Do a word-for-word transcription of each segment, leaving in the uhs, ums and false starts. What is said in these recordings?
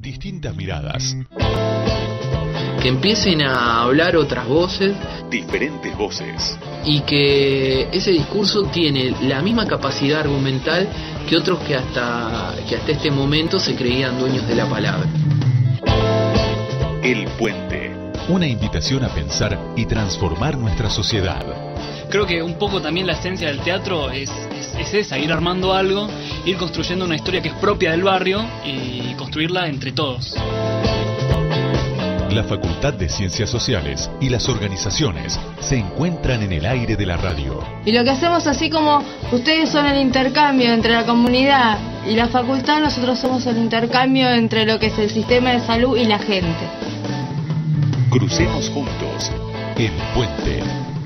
distintas miradas. Que empiecen a hablar otras voces. Diferentes voces. Y que ese discurso tiene la misma capacidad argumental que otros que hasta, que hasta este momento se creían dueños de la palabra. El Puente. Una invitación a pensar y transformar nuestra sociedad. Creo que un poco también la esencia del teatro es, es, es esa, ir armando algo, ir construyendo una historia que es propia del barrio y construirla entre todos. La Facultad de Ciencias Sociales y las organizaciones se encuentran en el aire de la radio. Y lo que hacemos, así como ustedes son el intercambio entre la comunidad y la facultad, nosotros somos el intercambio entre lo que es el sistema de salud y la gente. Crucemos juntos El Puente.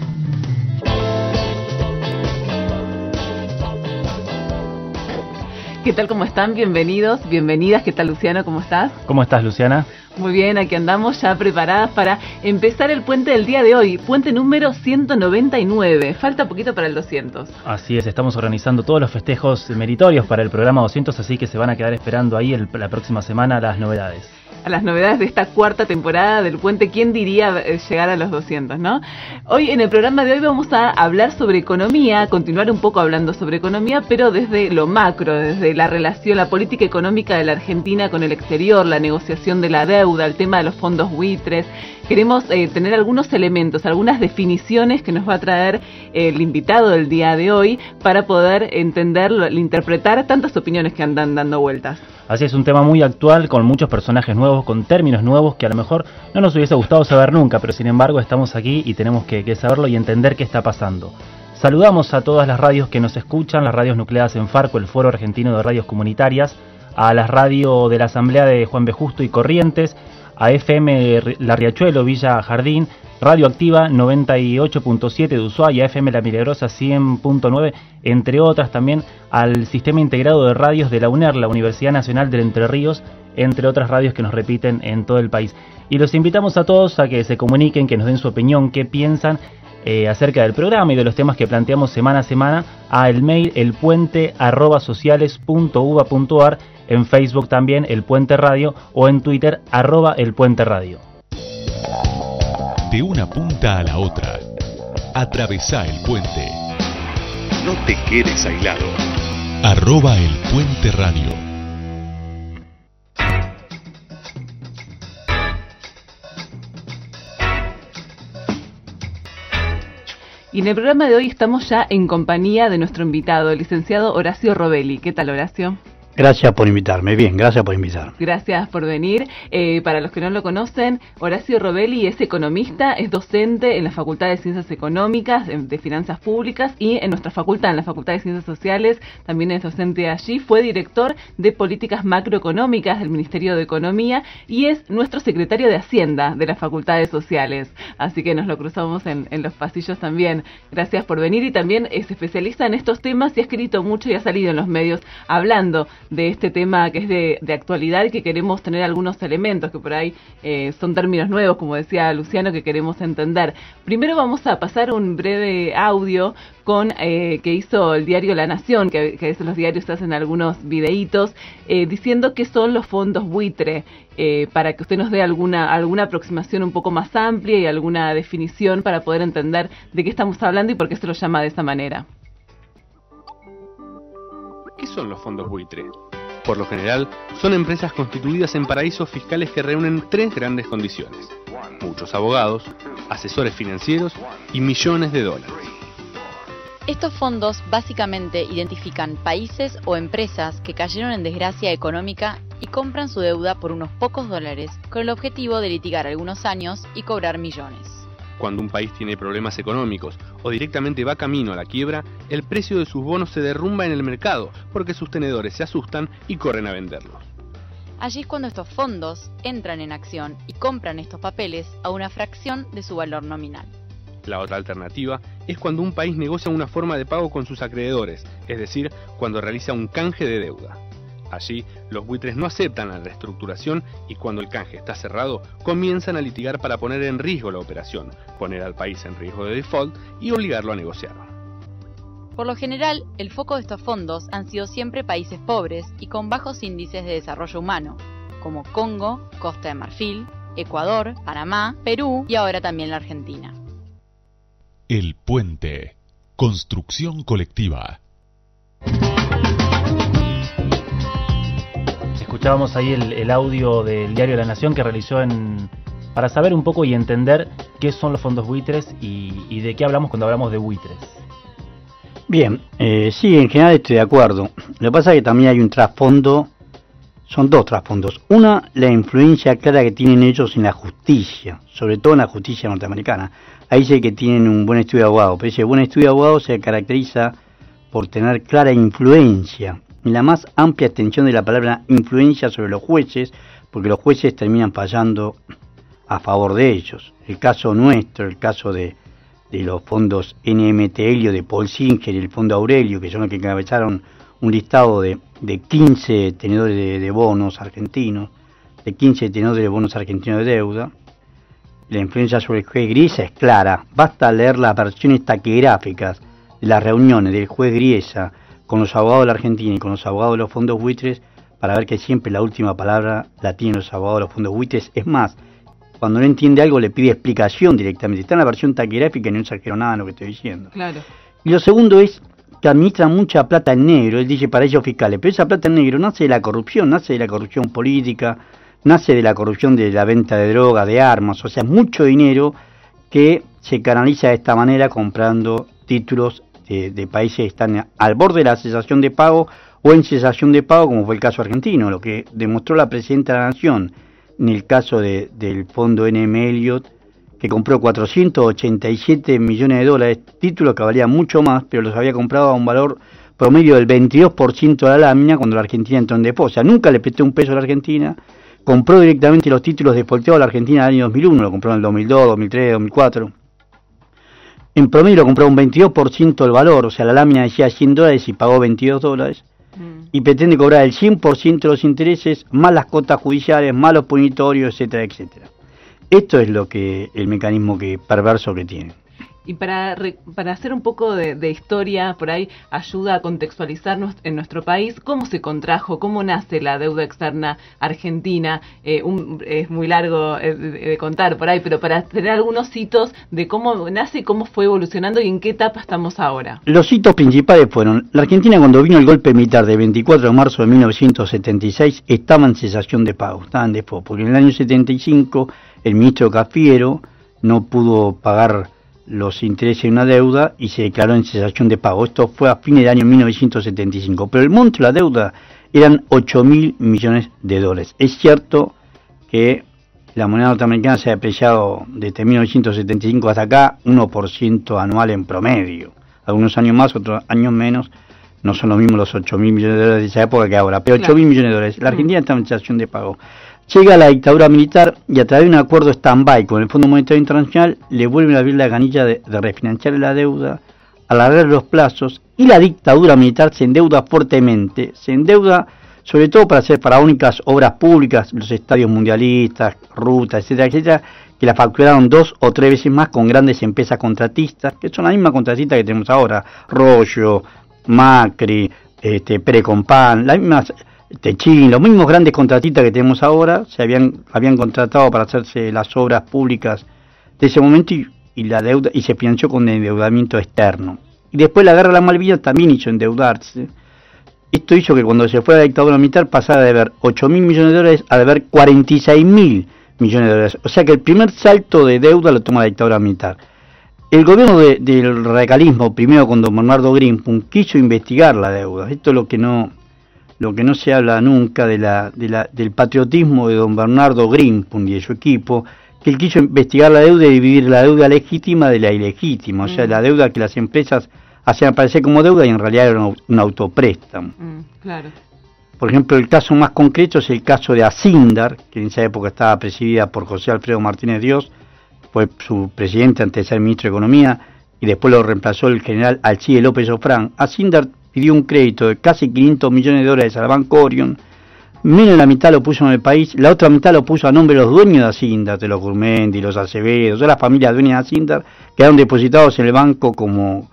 ¿Qué tal? ¿Cómo están? Bienvenidos, bienvenidas. ¿Qué tal, Luciano? ¿Cómo estás? ¿Cómo estás, Luciana? Muy bien, aquí andamos ya preparadas para empezar el puente del día de hoy. Puente número ciento noventa y nueve. Falta poquito para el doscientos. Así es, estamos organizando todos los festejos meritorios para el programa doscientos, así que se van a quedar esperando ahí el, la próxima semana las novedades. A las novedades de esta cuarta temporada del Puente. ¿Quién diría llegar a los doscientos, no? Hoy, en el programa de hoy, vamos a hablar sobre economía, continuar un poco hablando sobre economía, pero desde lo macro, desde la relación, la política económica de la Argentina con el exterior, la negociación de la deuda, el tema de los fondos buitres. Queremos eh, tener algunos elementos, algunas definiciones que nos va a traer eh, el invitado del día de hoy para poder entender, interpretar tantas opiniones que andan dando vueltas. Así es, un tema muy actual, con muchos personajes nuevos, con términos nuevos que a lo mejor no nos hubiese gustado saber nunca, pero sin embargo estamos aquí y tenemos que, que saberlo y entender qué está pasando. Saludamos a todas las radios que nos escuchan, las radios nucleadas en Farco, el Foro Argentino de Radios Comunitarias, a las radios de la Asamblea de Juan B. Justo y Corrientes, a F M La Riachuelo, Villa Jardín, Radio Activa noventa y ocho punto siete de Ushuaia, F M La Milagrosa cien punto nueve, entre otras, también al Sistema Integrado de Radios de la U N E R, la Universidad Nacional del Entre Ríos, entre otras radios que nos repiten en todo el país. Y los invitamos a todos a que se comuniquen, que nos den su opinión, qué piensan eh, acerca del programa y de los temas que planteamos semana a semana, a el mail elpuente arroba sociales punto uva punto ar, en Facebook también El Puente Radio o en Twitter arroba El Puente Radio. De una punta a la otra, atravesá el puente. No te quedes aislado. Arroba El Puente Radio. Y en el programa de hoy estamos ya en compañía de nuestro invitado, el licenciado Horacio Robelli. ¿Qué tal, Horacio? Gracias por invitarme, bien, gracias por invitarme. Gracias por venir. Eh, para los que no lo conocen, Horacio Robelli es economista, es docente en la Facultad de Ciencias Económicas, de, de Finanzas Públicas, y en nuestra facultad, en la Facultad de Ciencias Sociales, también es docente allí. Fue director de Políticas Macroeconómicas del Ministerio de Economía y es nuestro secretario de Hacienda de las Facultades Sociales. Así que nos lo cruzamos en, en los pasillos también. Gracias por venir, y también es especialista en estos temas y ha escrito mucho y ha salido en los medios hablando de este tema que es de, de actualidad, y que queremos tener algunos elementos que por ahí eh, son términos nuevos, como decía Luciano, que queremos entender. Primero vamos a pasar un breve audio con eh, que hizo el diario La Nación, que, que a veces los diarios hacen algunos videitos, eh, diciendo qué son los fondos buitre, eh, para que usted nos dé alguna, alguna aproximación un poco más amplia y alguna definición para poder entender de qué estamos hablando y por qué se lo llama de esa manera. ¿Qué son los fondos buitre? Por lo general, son empresas constituidas en paraísos fiscales que reúnen tres grandes condiciones: muchos abogados, asesores financieros y millones de dólares. Estos fondos básicamente identifican países o empresas que cayeron en desgracia económica y compran su deuda por unos pocos dólares con el objetivo de litigar algunos años y cobrar millones. Cuando un país tiene problemas económicos o directamente va camino a la quiebra, el precio de sus bonos se derrumba en el mercado porque sus tenedores se asustan y corren a venderlos. Allí es cuando estos fondos entran en acción y compran estos papeles a una fracción de su valor nominal. La otra alternativa es cuando un país negocia una forma de pago con sus acreedores, es decir, cuando realiza un canje de deuda. Allí, los buitres no aceptan la reestructuración y cuando el canje está cerrado, comienzan a litigar para poner en riesgo la operación, poner al país en riesgo de default y obligarlo a negociar. Por lo general, el foco de estos fondos han sido siempre países pobres y con bajos índices de desarrollo humano, como Congo, Costa de Marfil, Ecuador, Panamá, Perú y ahora también la Argentina. El Puente. Construcción colectiva. Escuchábamos ahí el, el audio del diario La Nación que realizó en para saber un poco y entender qué son los fondos buitres y, y de qué hablamos cuando hablamos de buitres. Bien, eh, sí, en general estoy de acuerdo. Lo que pasa es que también hay un trasfondo, son dos trasfondos. Una, la influencia clara que tienen ellos en la justicia, sobre todo en la justicia norteamericana. Ahí dice que tienen un buen estudio de abogado, pero ese buen estudio de abogado se caracteriza por tener clara influencia, y la más amplia extensión de la palabra influencia sobre los jueces, porque los jueces terminan fallando a favor de ellos. El caso nuestro, el caso de, de los fondos N M T Helio de Paul Singer y el fondo Aurelio, que son los que encabezaron un listado de, de quince tenedores de, de bonos argentinos, de quince tenedores de bonos argentinos de deuda. La influencia sobre el juez Griesa es clara. Basta leer las versiones taquigráficas de las reuniones del juez Griesa con los abogados de la Argentina y con los abogados de los fondos buitres para ver que siempre la última palabra la tienen los abogados de los fondos buitres. Es más, cuando no entiende algo le pide explicación directamente. Está en la versión taquigráfica y no exagero nada en lo que estoy diciendo. Claro. Y lo segundo es que administran mucha plata en negro, él dice paraísos fiscales, pero esa plata en negro nace de la corrupción, nace de la corrupción política, nace de la corrupción de la venta de droga, de armas, o sea, mucho dinero que se canaliza de esta manera comprando títulos de, de países que están al borde de la cesación de pago o en cesación de pago, como fue el caso argentino, lo que demostró la Presidenta de la Nación en el caso de, del fondo N M Elliott, que compró cuatrocientos ochenta y siete millones de dólares, títulos que valían mucho más, pero los había comprado a un valor promedio del veintidós por ciento de la lámina cuando la Argentina entró en default. O sea, nunca le prestó un peso a la Argentina, compró directamente los títulos defaulteados a la Argentina en el año dos mil uno, lo compró en el dos mil dos, dos mil tres, dos mil cuatro. En promedio lo compró un veintidós por ciento del valor, o sea, la lámina decía cien dólares y pagó veintidós dólares. Y pretende cobrar el cien por ciento de los intereses, más las cotas judiciales, más los punitorios, etcétera, etcétera. Esto es lo que el mecanismo que perverso que tiene. Y para, para hacer un poco de, de historia, por ahí ayuda a contextualizarnos en nuestro país, cómo se contrajo, cómo nace la deuda externa argentina. Eh, un, es muy largo eh, de, de contar por ahí, pero para tener algunos hitos de cómo nace, cómo fue evolucionando y en qué etapa estamos ahora. Los hitos principales fueron, la Argentina cuando vino el golpe militar de veinticuatro de marzo de mil novecientos setenta y seis estaba en cesación de pago, estaba en default, porque en el año setenta y cinco el ministro Cafiero no pudo pagar los intereses de una deuda y se declaró en cesación de pago. Esto fue a fines del año mil novecientos setenta y cinco, pero el monto de la deuda eran ocho mil millones de dólares. Es cierto que la moneda norteamericana se ha apreciado desde mil novecientos setenta y cinco hasta acá uno por ciento anual en promedio, algunos años más, otros años menos. No son los mismos los ocho mil millones de dólares de esa época que ahora, pero ocho mil millones de dólares. La Argentina está en cesación de pago. Llega la dictadura militar y a través de un acuerdo stand-by con el Fondo Monetario Internacional le vuelven a abrir la canilla de, de refinanciar la deuda, alargar los plazos, y la dictadura militar se endeuda fuertemente, se endeuda sobre todo para hacer faraónicas obras públicas, los estadios mundialistas, rutas, etcétera, etcétera, que la facturaron dos o tres veces más con grandes empresas contratistas, que son las mismas contratistas que tenemos ahora, Rollo, Macri, este, Precompan, las mismas... Techín, los mismos grandes contratistas que tenemos ahora se habían habían contratado para hacerse las obras públicas de ese momento y, y la deuda y se financió con endeudamiento externo. Y después la guerra de las Malvinas también hizo endeudarse. Esto hizo que cuando se fue a la dictadura militar pasara de deber ocho mil millones de dólares a deber cuarenta y seis mil millones de dólares. O sea que el primer salto de deuda lo toma la dictadura militar. El gobierno de, del radicalismo, primero con don Bernardo Greenpunkt, quiso investigar la deuda. Esto es lo que no... lo que no se habla nunca de la, de la, del patriotismo de don Bernardo Greenpunkt y de su equipo, que él quiso investigar la deuda y dividir la deuda legítima de la ilegítima, mm. o sea, la deuda que las empresas hacían aparecer como deuda y en realidad era un, un autopréstamo. Mm, claro. Por ejemplo, el caso más concreto es el caso de Asindar, que en esa época estaba presidida por José Alfredo Martínez Dios, fue su presidente antes de ser ministro de Economía, y después lo reemplazó el general Alcide López Ofrán. Asindar pidió un crédito de casi quinientos millones de dólares al Banco Orion, menos de la mitad lo puso en el país, la otra mitad lo puso a nombre de los dueños de Asindar, de los Gurmendi, los Acevedo, de las familias dueñas de Asindar, quedaron depositados en el banco como,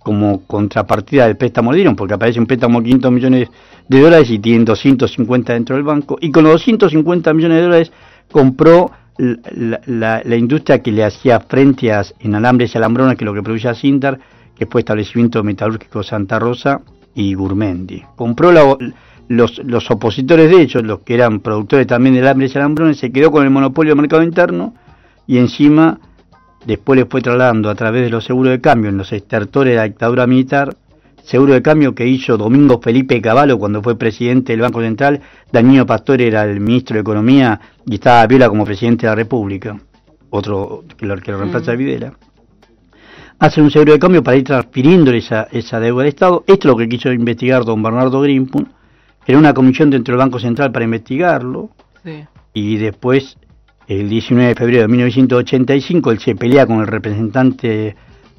como contrapartida del préstamo le dieron, porque aparece un préstamo de quinientos millones de dólares y tienen doscientos cincuenta dentro del banco, y con los doscientos cincuenta millones de dólares compró la, la, la industria que le hacía frente a, en alambres y alambrones, que es lo que producía Sintar, que fue Establecimiento Metalúrgico Santa Rosa y Gurmendi. Compró la, los, los opositores de ellos, los que eran productores también de alambres y alambrones, se quedó con el monopolio del mercado interno, y encima después les fue trasladando a través de los seguros de cambio en los estertores de la dictadura militar, seguro de cambio que hizo Domingo Felipe Cavallo cuando fue presidente del Banco Central. Danilo Pastore era el ministro de Economía y estaba Viola como presidente de la República, otro que lo, que lo reemplaza a Videla. Hacen un seguro de cambio para ir transfiriendo esa, esa deuda al Estado. Esto es lo que quiso investigar don Bernardo Greenspun. Era una comisión dentro del Banco Central para investigarlo. Sí. Y después, el diecinueve de febrero de mil novecientos ochenta y cinco, él se pelea con el representante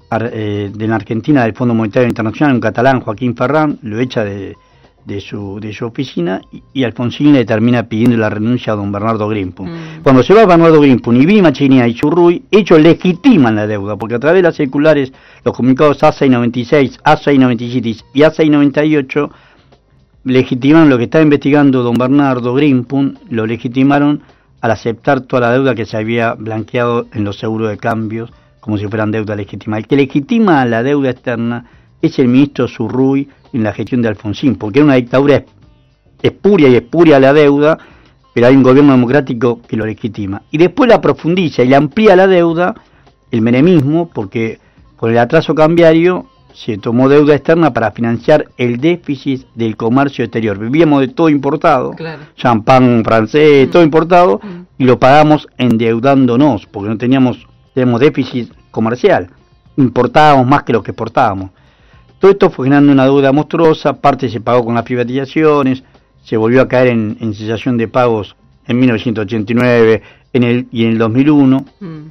eh, de la Argentina del Fondo Monetario Internacional, un catalán, Joaquín Ferrán, lo echa de, de, su, de su oficina, y, y Alfonsín le termina pidiendo la renuncia a don Bernardo Greenspun. Mm. Cuando se va Bernardo Greenspun y Vima Chinía y Churruy, ellos legitiman la deuda, porque a través de las circulares, los comunicados A seiscientos noventa y seis, A seiscientos noventa y siete y A seiscientos noventa y ocho, legitimaron lo que estaba investigando don Bernardo Greenspun, lo legitimaron al aceptar toda la deuda que se había blanqueado en los seguros de cambios como si fueran deuda legítima. El que legitima la deuda externa es el ministro Churruy en la gestión de Alfonsín, porque era una dictadura espuria y espuria la deuda, pero hay un gobierno democrático que lo legitima. Y después la profundiza y la amplía la deuda el menemismo, porque con el atraso cambiario se tomó deuda externa para financiar el déficit del comercio exterior. Vivíamos de todo importado, claro. Champán francés, mm. todo importado, mm. y lo pagamos endeudándonos, porque no teníamos, teníamos déficit comercial. Importábamos más que lo que exportábamos. Todo esto fue generando una deuda monstruosa, parte se pagó con las privatizaciones, se volvió a caer en, en cesación de pagos en mil novecientos ochenta y nueve en el, y en el dos mil uno. Mm.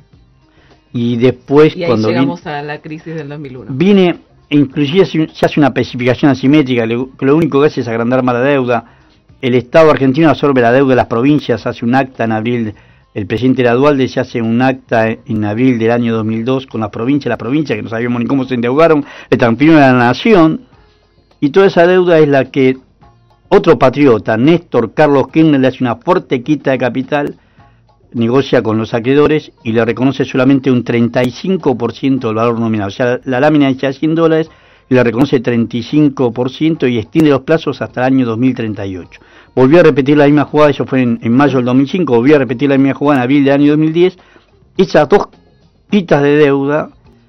Y después, y ahí cuando llegamos viene, a la crisis del dos mil uno. Viene... Inclusive se hace una especificación asimétrica, que lo único que hace es agrandar más la deuda. El Estado argentino absorbe la deuda de las provincias, hace un acta en abril, el presidente era Dualde, se hace un acta en abril del año dos mil dos con las provincias, las provincias que no sabíamos ni cómo se endeudaron, le transfirieron a la nación, y toda esa deuda es la que otro patriota, Néstor Carlos Kirchner, le hace una fuerte quita de capital, negocia con los acreedores y le reconoce solamente un treinta y cinco por ciento del valor nominal. O sea, la lámina hecha cien dólares y le reconoce treinta y cinco por ciento y extiende los plazos hasta el año dos mil treinta y ocho. Volvió a repetir la misma jugada, eso fue en, en mayo del dos mil cinco, volvió a repetir la misma jugada en abril del año dos mil diez. Esas dos quitas de deuda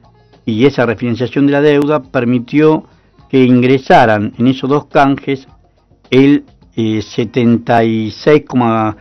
y esa refinanciación de la deuda permitió que ingresaran en esos dos canjes el eh, setenta y seis coma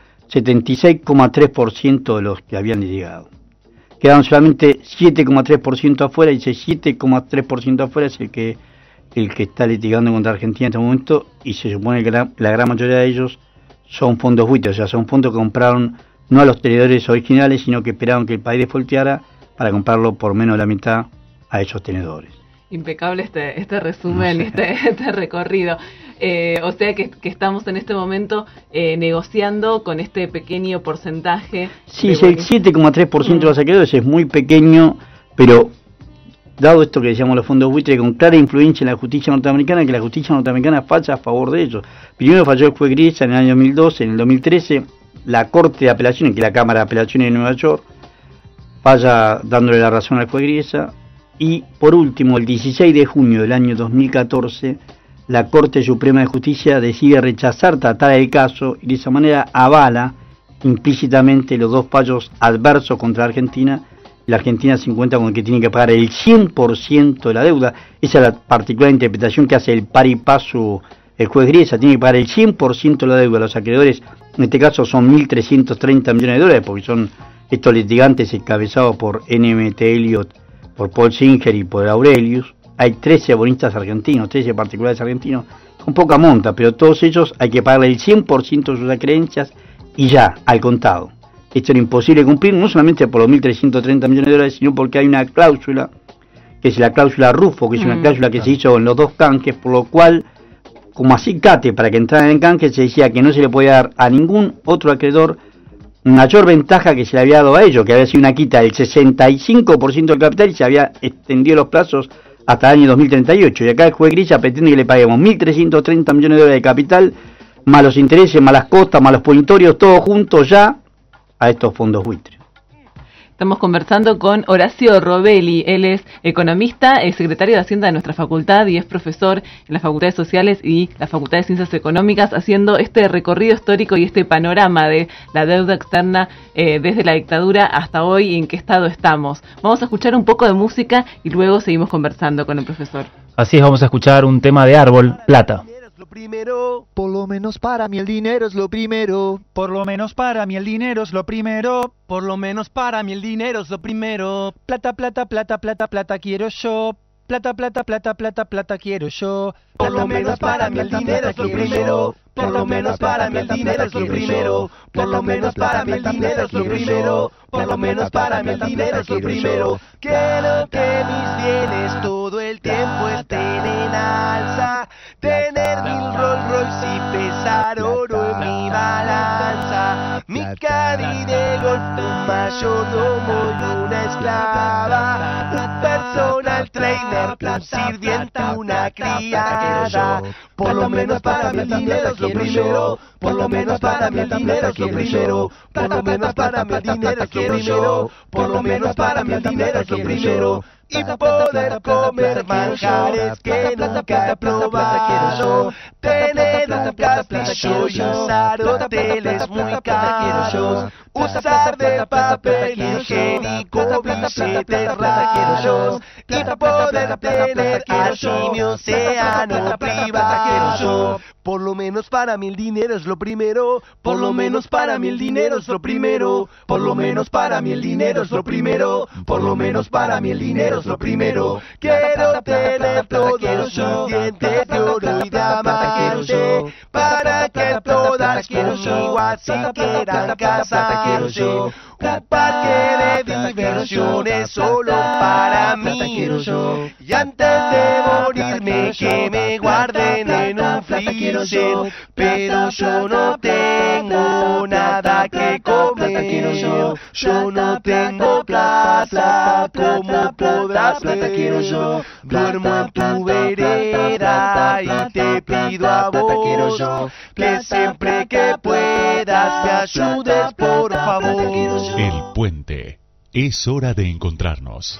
tres por ciento de los que habían llegado. Quedaron solamente siete coma tres por ciento afuera, y ese siete coma tres por ciento afuera es el que el que está litigando contra Argentina en este momento, y se supone que la, la gran mayoría de ellos son fondos buitres, o sea, son fondos que compraron no a los tenedores originales, sino que esperaron que el país defaulteara para comprarlo por menos de la mitad a esos tenedores. Impecable este este resumen, no sé. este, este recorrido. Eh, o sea que, que estamos en este momento eh, negociando con este pequeño porcentaje. Sí, es el siete coma tres por ciento de los acreedores, es muy pequeño, pero dado esto que decíamos los fondos buitres, con clara influencia en la justicia norteamericana, que la justicia norteamericana falla a favor de ellos. Primero falló el juez Griesa en el año dos mil doce, en el dos mil trece la Corte de Apelaciones, que es la Cámara de Apelaciones de Nueva York, falla dándole la razón al juez Griesa. Y por último, el dieciséis de junio del año dos mil catorce, la Corte Suprema de Justicia decide rechazar tratar el caso y de esa manera avala implícitamente los dos fallos adversos contra Argentina. La Argentina se encuentra con que tiene que pagar el cien por ciento de la deuda. Esa es la particular interpretación que hace el par y paso el juez Griesa. Tiene que pagar el cien por ciento de la deuda. Los acreedores, en este caso, son mil trescientos treinta millones de dólares, porque son estos litigantes encabezados por N M T Elliot, por Paul Singer y por Aurelius. Hay trece abonistas argentinos, trece particulares argentinos, con poca monta, pero todos ellos hay que pagarle el cien por ciento de sus acreencias y ya, al contado. Esto era imposible cumplir, no solamente por los mil trescientos treinta millones de dólares, sino porque hay una cláusula, que es la cláusula Rufo, que es una mm, cláusula que claro. se hizo en los dos canjes, por lo cual, como acicate para que entraran en canje, se decía que no se le podía dar a ningún otro acreedor mayor ventaja que se le había dado a ellos, que había sido una quita del sesenta y cinco por ciento del capital y se había extendido los plazos hasta el año dos mil treinta y ocho. Y acá el juez Grilla pretende que le paguemos mil trescientos treinta millones de dólares de capital, más los intereses, más las costas, más los punitorios, todo junto ya a estos fondos buitres. Estamos conversando con Horacio Robelli. Él es economista, es secretario de Hacienda de nuestra facultad y es profesor en las facultades sociales y la Facultad de Ciencias Económicas, haciendo este recorrido histórico y este panorama de la deuda externa eh, desde la dictadura hasta hoy y en qué estado estamos. Vamos a escuchar un poco de música y luego seguimos conversando con el profesor. Así es, vamos a escuchar un tema de Árbol, Plata. Lo primero, por lo menos para mí el dinero es lo primero. Por lo menos para mí el dinero es lo primero. Por lo menos para mí el dinero es lo primero. Plata, plata, plata, plata, plata quiero yo. Plata, plata, plata, plata, plata quiero yo. Por lo menos para mí el dinero es lo primero. Por lo menos para mí el dinero es lo primero. Por lo menos para mí el dinero es lo primero. Por lo menos para mí el dinero es lo primero. Quiero que mis bienes todo el tiempo estén en alza. Tener mil Rolls Royce y pesar oro en mi balanza. Mi Caddy de golf, un mayordomo y una esclava. Un personal trainer, un sirviente, una criada. Por lo menos para mí el dinero es lo primero. Por lo menos para mí el dinero es lo primero. Por lo menos para mí el dinero es lo primero. Por lo menos para mí el dinero es lo primero. Y poder comer manjares que nunca he probado. Tener un castillo y usar hoteles muy caros. Usar de papel higiénico billetes raros. Y poder tener allí mi océano privado. Por lo menos para mí el dinero es lo primero. Por lo menos para mí el dinero es lo primero. Por lo menos para mí el dinero es lo primero. Por lo menos para mí el dinero es lo primero. Quiero tener todos los dientes de oro y diamante para que todas conmigo así quieran casarse. Un parque de diversiones solo para mí. Y antes de morirme que me guarden en un freezer. Pero yo no tengo nada que comer. Yo no tengo plata, ¿cómo podrás ver? Duermo en tu vereda y te pido a vos que siempre que puedas me ayudes, por favor. El Puente. Es hora de encontrarnos.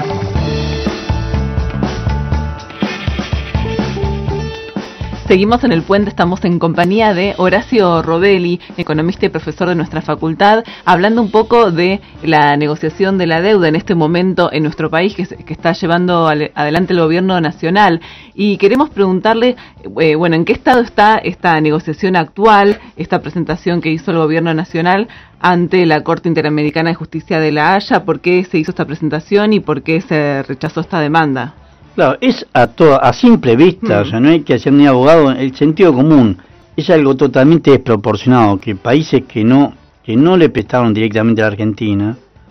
Seguimos en El Puente, estamos en compañía de Horacio Robelli, economista y profesor de nuestra facultad, hablando un poco de la negociación de la deuda en este momento en nuestro país que, que está llevando al, adelante el gobierno nacional. Y queremos preguntarle, eh, bueno, ¿en qué estado está esta negociación actual, esta presentación que hizo el gobierno nacional ante la Corte Interamericana de Justicia de La Haya? ¿Por qué se hizo esta presentación y por qué se rechazó esta demanda? Claro, es a toda, a simple vista, mm. o sea, no hay que hacer ni abogado, el sentido común es algo totalmente desproporcionado, que países que no que no le prestaron directamente a la Argentina,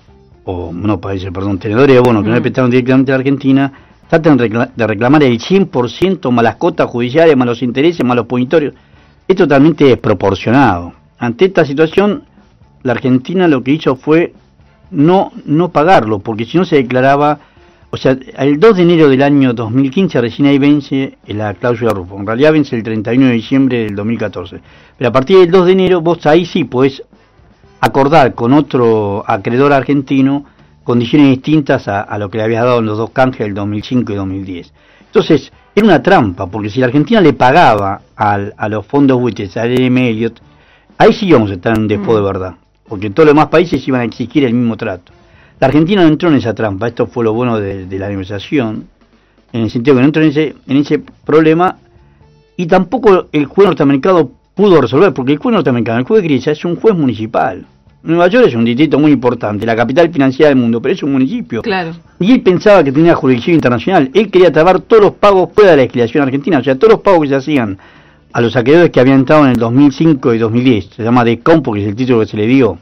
o no países, perdón, tenedores de bonos que mm. no le prestaron directamente a la Argentina, tratan de reclamar el cien por ciento más las cotas judiciales, más los intereses, más los punitorios, es totalmente desproporcionado. Ante esta situación, la Argentina lo que hizo fue no, no pagarlo, porque si no se declaraba. O sea, el dos de enero del año dos mil quince recién ahí vence la cláusula Rufo. En realidad vence el treinta y uno de diciembre del dos mil catorce. Pero a partir del dos de enero vos ahí sí podés acordar con otro acreedor argentino condiciones distintas a, a lo que le habías dado en los dos canjes del dos mil cinco y dos mil diez. Entonces, era una trampa, porque si la Argentina le pagaba al, a los fondos buitres, al L M Elliot, ahí sí íbamos a estar en un despojo de verdad, porque todos los demás países iban a exigir el mismo trato. La Argentina no entró en esa trampa, esto fue lo bueno de, de la negociación, en el sentido que no entró en ese, en ese problema, y tampoco el juez norteamericano pudo resolver, porque el juez norteamericano, el juez Grilla, es un juez municipal. Nueva York es un distrito muy importante, la capital financiera del mundo, pero es un municipio. Claro. Y él pensaba que tenía jurisdicción internacional, él quería trabar todos los pagos fuera de la legislación argentina, o sea, todos los pagos que se hacían a los acreedores que habían entrado en el dos mil cinco y dos mil diez, se llama DECOM porque es el título que se le dio,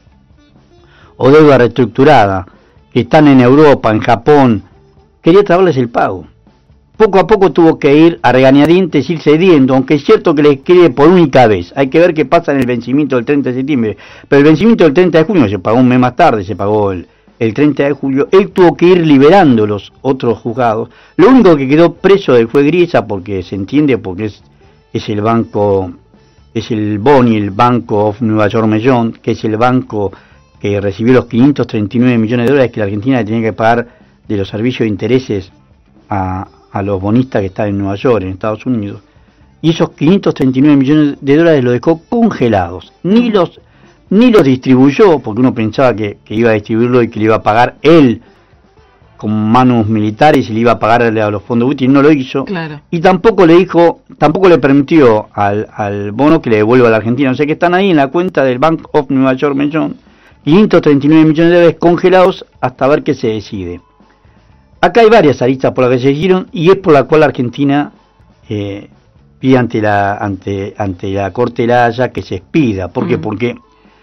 o deuda reestructurada, que están en Europa, en Japón, quería trabarles el pago. Poco a poco tuvo que ir a regañadientes, ir cediendo, aunque es cierto que le escribe por única vez. Hay que ver qué pasa en el vencimiento del treinta de septiembre. Pero el vencimiento del treinta de junio se pagó un mes más tarde, se pagó el, el treinta de julio, él tuvo que ir liberando los otros juzgados. Lo único que quedó preso del fue Griesa, porque se entiende, porque es, es el banco, es el Boni, el Banco of Nueva York Mellon, que es el banco que recibió los quinientos treinta y nueve millones de dólares que la Argentina tenía que pagar de los servicios de intereses a, a los bonistas que están en Nueva York, en Estados Unidos. Y esos quinientos treinta y nueve millones de dólares los dejó congelados, ni los ni los distribuyó, porque uno pensaba que, que iba a distribuirlo y que le iba a pagar él con manos militares y le iba a pagar a los fondos útiles, y no lo hizo. Claro. Y tampoco le dijo, tampoco le permitió al, al bono que le devuelva a la Argentina. O sea que están ahí en la cuenta del Bank of Nueva York Mellon, quinientos treinta y nueve millones de dólares congelados hasta ver qué se decide. Acá hay varias aristas por las que se siguieron y es por la cual la Argentina eh, pide ante la, ante, ante la Corte de la Haya que se expida. ¿Por qué? Mm. Porque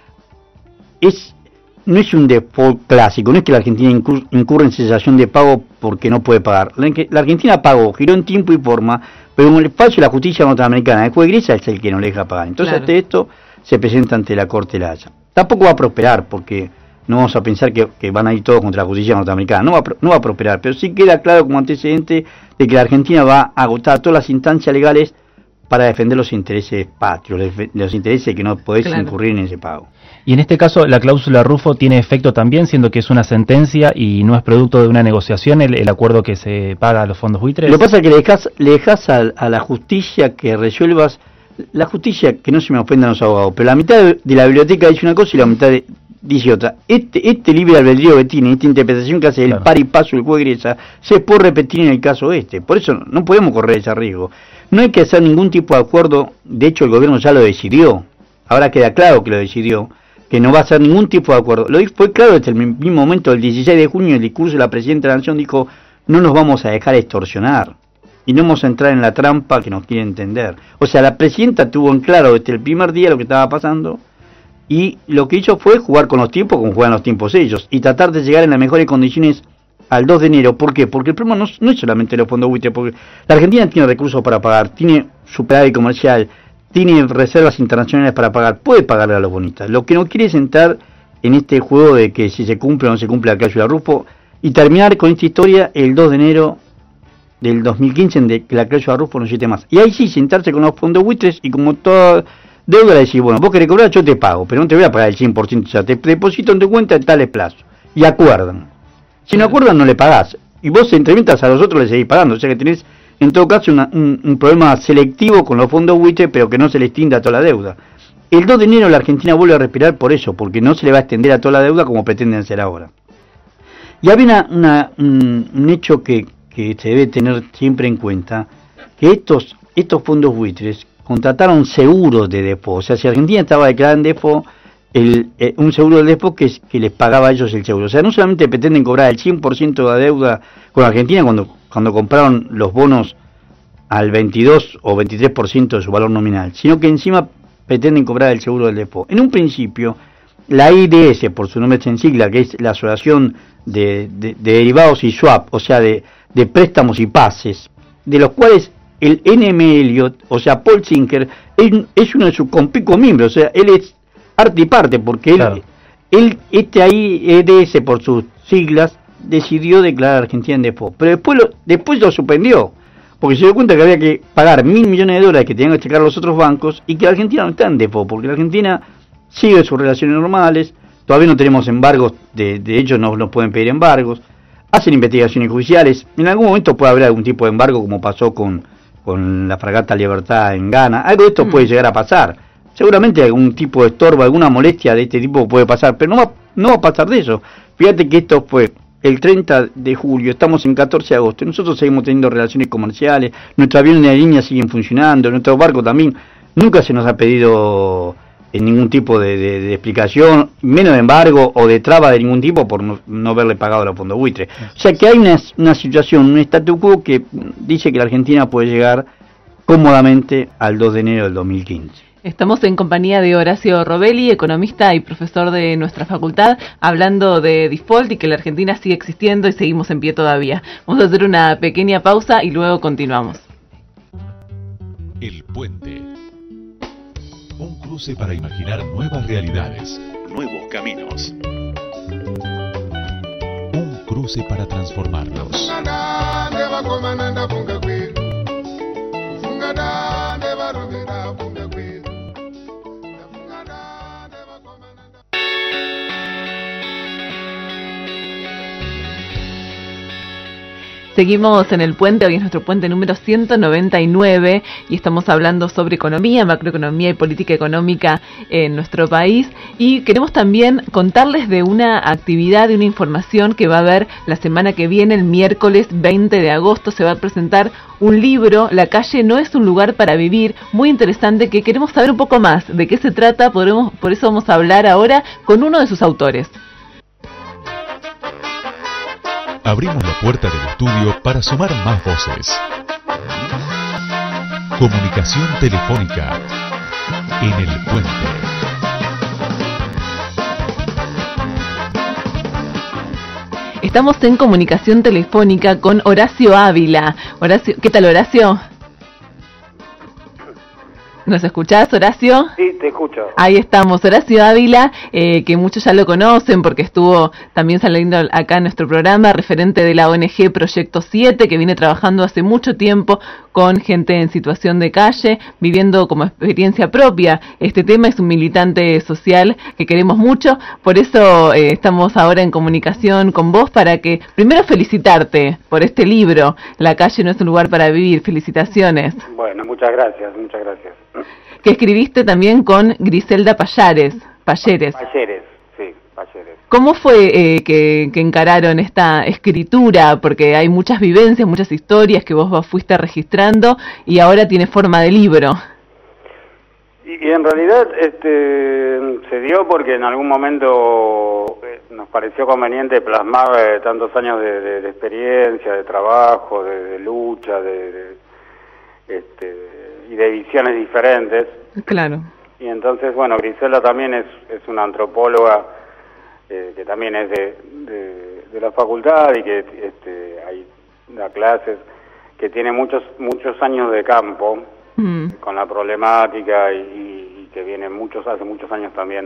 es, no es un default clásico, no es que la Argentina incur, incurre en cesación de pago porque no puede pagar. La, la Argentina pagó, giró en tiempo y forma, pero como el fallo de la justicia norteamericana, el juez Griesa es el que no le deja pagar. Entonces, claro, ante esto se presenta ante la Corte de la Haya. Tampoco va a prosperar, porque no vamos a pensar que, que van a ir todos contra la justicia norteamericana, no va, a, no va a prosperar, pero sí queda claro como antecedente de que la Argentina va a agotar todas las instancias legales para defender los intereses patrios, los intereses que no podés, claro, incurrir en ese pago. Y en este caso, la cláusula Rufo tiene efecto también, siendo que es una sentencia y no es producto de una negociación el, el acuerdo que se paga a los fondos buitres. Lo que pasa es que le dejas, le dejas a, a la justicia que resuelvas, la justicia, que no se me ofendan los abogados, pero la mitad de, de la biblioteca dice una cosa y la mitad de, dice otra. Este, este libre albedrío que tiene, esta interpretación que hace, claro, el par y paso del juez Griesa, se puede repetir en el caso este. Por eso no, no podemos correr ese riesgo. No hay que hacer ningún tipo de acuerdo, de hecho el gobierno ya lo decidió, ahora queda claro que lo decidió, que no va a hacer ningún tipo de acuerdo. Lo fue claro desde el mismo momento, el dieciséis de junio, el discurso de la Presidenta de la Nación dijo, no nos vamos a dejar extorsionar, y no vamos a entrar en la trampa que nos quiere entender. O sea, la Presidenta tuvo en claro desde el primer día lo que estaba pasando, y lo que hizo fue jugar con los tiempos como juegan los tiempos ellos, y tratar de llegar en las mejores condiciones al dos de enero. ¿Por qué? Porque el problema no, no es solamente los fondos buitres, porque la Argentina tiene recursos para pagar, tiene superávit comercial, tiene reservas internacionales para pagar, puede pagarle a los bonistas. Lo que no quiere es entrar en este juego de que si se cumple o no se cumple la cláusula Rufo y terminar con esta historia el dos de enero del dos mil quince, en de que la cláusula Rufo no existe más. Y ahí sí, sentarse con los fondos buitres y como toda deuda decir, bueno, vos querés cobrar, yo te pago, pero no te voy a pagar el cien por ciento, o sea, te deposito en tu cuenta en tales plazos. Y acuerdan. Si no acuerdan, no le pagás. Y vos, entre mientras a los otros le seguís pagando. O sea que tenés, en todo caso, una, un, un problema selectivo con los fondos buitres, pero que no se les extienda toda la deuda. El dos de enero la Argentina vuelve a respirar por eso, porque no se le va a extender a toda la deuda como pretenden hacer ahora. Y había una, una, un, un hecho que, que se debe tener siempre en cuenta, que estos, estos fondos buitres contrataron seguros de default. O sea, si Argentina estaba declarada en default, El, eh, un seguro del default que, que les pagaba a ellos el seguro. O sea, no solamente pretenden cobrar el cien por ciento de la deuda con Argentina cuando, cuando compraron los bonos al veintidós o veintitrés por ciento de su valor nominal, sino que encima pretenden cobrar el seguro del default. En un principio, la I D S, por su nombre en sigla, que es la Asociación de, de, de Derivados y Swap, o sea, de, de préstamos y pases, de los cuales el N M Elliott, o sea, Paul Zinker, es, es uno de sus compicos miembros, o sea, él es arte y parte, porque él, claro, él este ahí, E D S por sus siglas, decidió declarar a Argentina en default, pero después lo, después lo suspendió, porque se dio cuenta que había que pagar mil millones de dólares que tenían que checar los otros bancos, y que la Argentina no está en default, porque la Argentina sigue sus relaciones normales, todavía no tenemos embargos, de, de hecho no nos pueden pedir embargos, hacen investigaciones judiciales, en algún momento puede haber algún tipo de embargo, como pasó con, con la fragata Libertad en Ghana, algo de esto mm. puede llegar a pasar. Seguramente algún tipo de estorbo, alguna molestia de este tipo puede pasar, pero no va, no va a pasar de eso. Fíjate que esto fue el treinta de julio, estamos en catorce de agosto, nosotros seguimos teniendo relaciones comerciales, nuestros aviones de línea siguen funcionando, nuestro barco también, nunca se nos ha pedido en ningún tipo de, de, de explicación, menos de embargo o de traba de ningún tipo por no, no haberle pagado a los fondos buitres. O sea que hay una, una situación, un statu quo que dice que la Argentina puede llegar cómodamente al dos de enero del dos mil quince. Estamos en compañía de Horacio Robelli, economista y profesor de nuestra facultad, hablando de default y que la Argentina sigue existiendo y seguimos en pie todavía. Vamos a hacer una pequeña pausa y luego continuamos. El Puente. Un cruce para imaginar nuevas realidades, nuevos caminos. preparándose para transformarlos. Seguimos en el puente, hoy es nuestro puente número ciento noventa y nueve y estamos hablando sobre economía, macroeconomía y política económica en nuestro país, y queremos también contarles de una actividad, de una información que va a haber la semana que viene, el miércoles veinte de agosto. Se va a presentar un libro, La calle no es un lugar para vivir, muy interesante, que queremos saber un poco más de qué se trata. Podremos, por eso vamos a hablar ahora con uno de sus autores. Abrimos la puerta del estudio para sumar más voces. Comunicación telefónica en el puente. Estamos en comunicación telefónica con Horacio Ávila. Horacio, ¿qué tal, Horacio? ¿Nos escuchás, Horacio? Sí, te escucho. Ahí estamos, Horacio Ávila, eh, que muchos ya lo conocen porque estuvo también saliendo acá en nuestro programa, referente de la O N G Proyecto siete, que viene trabajando hace mucho tiempo con gente en situación de calle, viviendo como experiencia propia este tema. Es un militante social que queremos mucho, por eso eh, estamos ahora en comunicación con vos para que, primero, felicitarte por este libro, La calle no es un lugar para vivir. Felicitaciones. Bueno, muchas gracias, muchas gracias. Que escribiste también con Griselda Payares. Payeres. Payeres, sí, Payeres. ¿Cómo fue eh, que, que encararon esta escritura? Porque hay muchas vivencias, muchas historias que vos, vos fuiste registrando y ahora tiene forma de libro. Y, y en realidad este se dio porque en algún momento eh, nos pareció conveniente plasmar eh, tantos años de, de, de experiencia, de trabajo, de, de lucha, de... de este y de visiones diferentes. Claro. Y entonces, bueno, Griselda también es, es una antropóloga eh, que también es de, de, de la facultad y que este, hay, da clases, que tiene muchos muchos años de campo mm. con la problemática y, y, y que viene muchos hace muchos años también,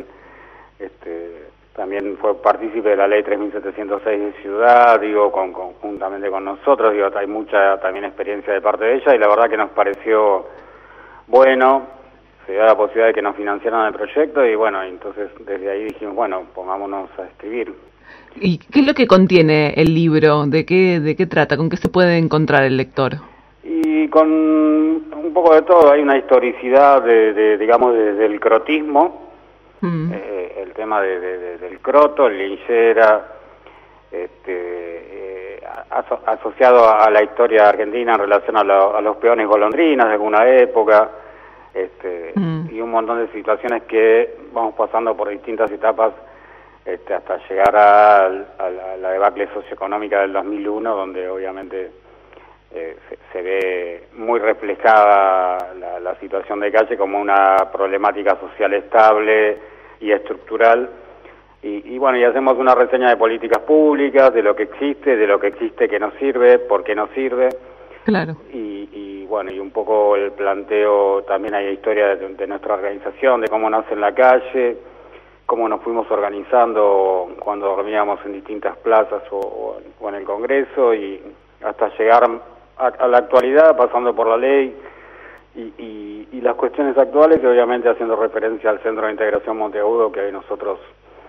este, también fue partícipe de la ley tres mil setecientos seis de Ciudad, digo, con, conjuntamente con nosotros, digo, hay mucha también experiencia de parte de ella y la verdad que nos pareció bueno, se dio la posibilidad de que nos financiaran el proyecto y bueno, entonces desde ahí dijimos, bueno, pongámonos a escribir. ¿Y qué es lo que contiene el libro? ¿De qué, de qué trata? ¿Con qué se puede encontrar el lector? Y con un poco de todo, hay una historicidad de, de digamos, desde el crotismo, mm. eh, el tema de, de, de, del croto, el linchera, este, eh, aso asociado a la historia argentina en relación a, lo, a los peones golondrinas de alguna época, este, mm. y un montón de situaciones que vamos pasando por distintas etapas este, hasta llegar a, a, la, a la debacle socioeconómica del dos mil uno, donde obviamente eh, se, se ve muy reflejada la, la situación de calle como una problemática social estable y estructural. Y, y bueno, y hacemos una reseña de políticas públicas, de lo que existe, de lo que existe que no sirve, por qué no sirve. Claro. Y, y bueno, y un poco el planteo, también hay historia de, de nuestra organización, de cómo nace en la calle, cómo nos fuimos organizando cuando dormíamos en distintas plazas o, o, o en el Congreso, y hasta llegar a, a la actualidad, pasando por la ley, y, y, y las cuestiones actuales, y obviamente haciendo referencia al Centro de Integración Monteagudo, que hoy nosotros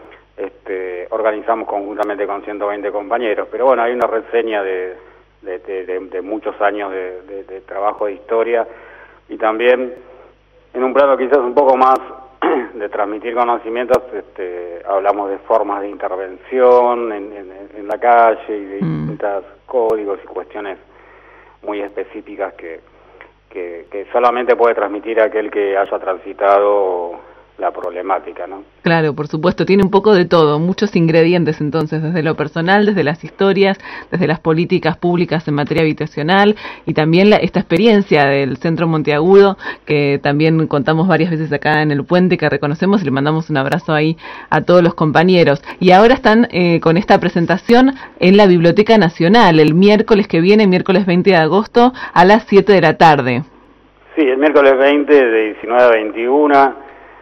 Este, organizamos conjuntamente con ciento veinte compañeros, pero bueno, hay una reseña de, de, de, de, de muchos años de, de, de trabajo de historia y también en un plano quizás un poco más de transmitir conocimientos, este, hablamos de formas de intervención en, en, en la calle y de mm. distintos códigos y cuestiones muy específicas que, que, que solamente puede transmitir aquel que haya transitado la problemática, ¿no? Claro, por supuesto, tiene un poco de todo, muchos ingredientes entonces, desde lo personal, desde las historias, desde las políticas públicas en materia habitacional y también la, esta experiencia del Centro Monteagudo, que también contamos varias veces acá en el puente, que reconocemos y le mandamos un abrazo ahí a todos los compañeros. Y ahora están eh, con esta presentación en la Biblioteca Nacional, el miércoles que viene, miércoles veinte de agosto, a las siete de la tarde. Sí, el miércoles veinte de diecinueve a veintiuna.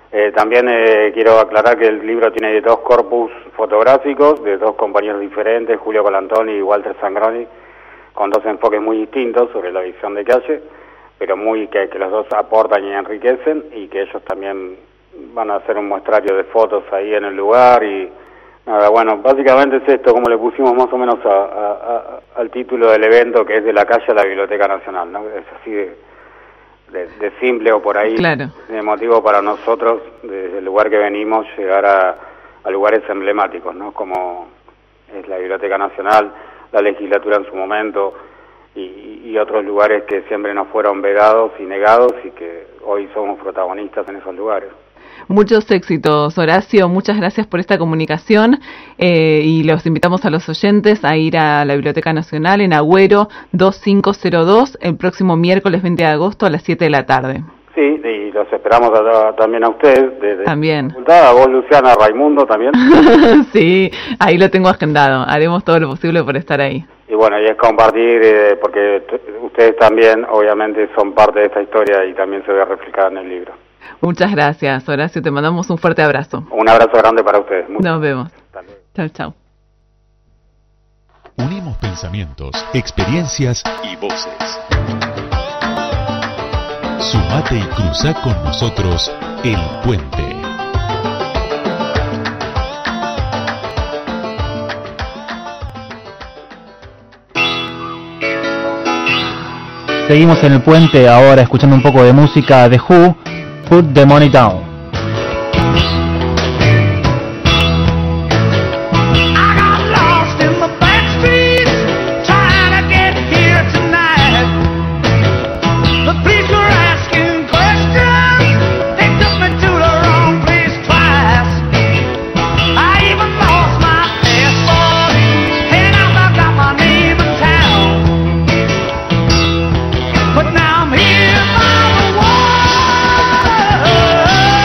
Eh, también eh, quiero aclarar que el libro tiene dos corpus fotográficos de dos compañeros diferentes, Julio Colantoni y Walter Sangroni, con dos enfoques muy distintos sobre la visión de calle, pero muy que, que los dos aportan y enriquecen, y que ellos también van a hacer un muestrario de fotos ahí en el lugar. Y nada, bueno, básicamente es esto, como le pusimos más o menos a, a, a, al título del evento, que es de la calle a la Biblioteca Nacional, ¿no? Es así de, de, de simple, o por ahí, claro, de motivo para nosotros, desde el lugar que venimos, llegar a, a lugares emblemáticos, ¿no? Como es la Biblioteca Nacional, la legislatura en su momento, y, y otros lugares que siempre nos fueron vedados y negados, y que hoy somos protagonistas en esos lugares. Muchos éxitos, Horacio, muchas gracias por esta comunicación, eh, y los invitamos a los oyentes a ir a la Biblioteca Nacional en Agüero dos cinco cero dos el próximo miércoles veinte de agosto a las siete de la tarde. Sí, y los esperamos a, a, también a ustedes. De, de también. A vos, Luciana, a Raimundo también. Sí, ahí lo tengo agendado, haremos todo lo posible por estar ahí. Y bueno, y es compartir, eh, porque ustedes también obviamente son parte de esta historia y también se ve reflejada en el libro. Muchas gracias, Horacio, te mandamos un fuerte abrazo. Un abrazo grande para ustedes. Muchas Nos vemos. Chao, chao. Unimos pensamientos, experiencias y voces. Sumate y cruza con nosotros El Puente. Seguimos en El Puente ahora escuchando un poco de música de Who, Put the Money Down. But now I'm here by the wall.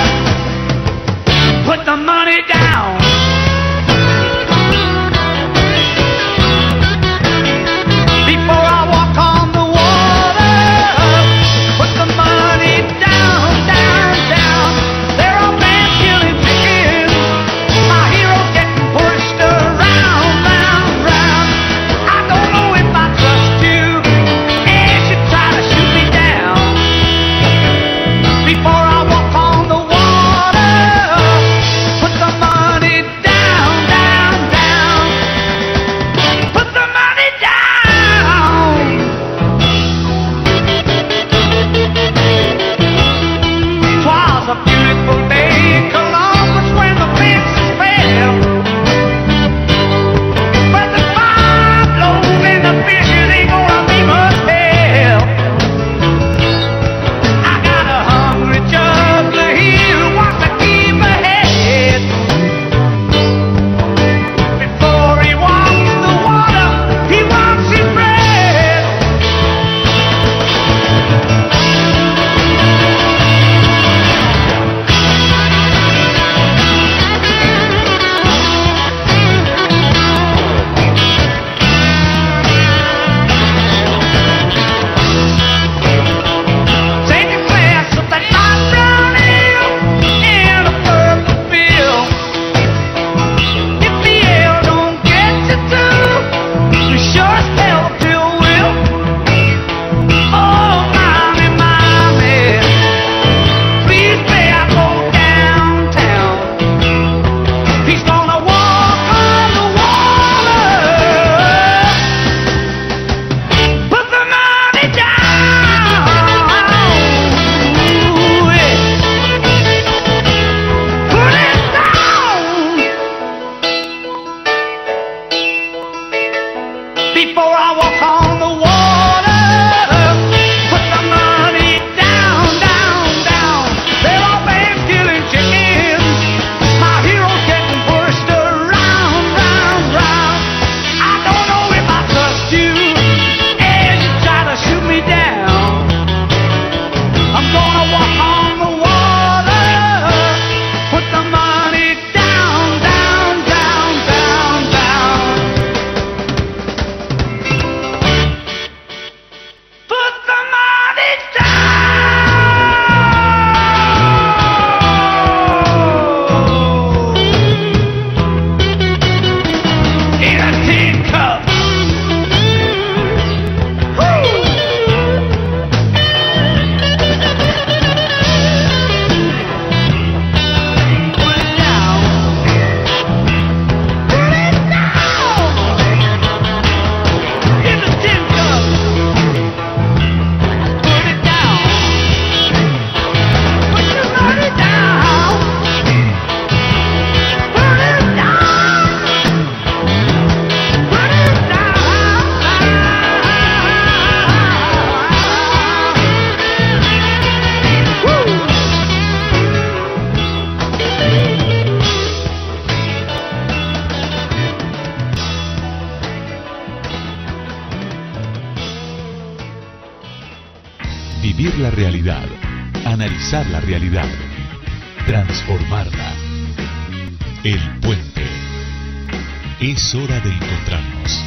Vivir la realidad, analizar la realidad, transformarla. El Puente. Es hora de encontrarnos.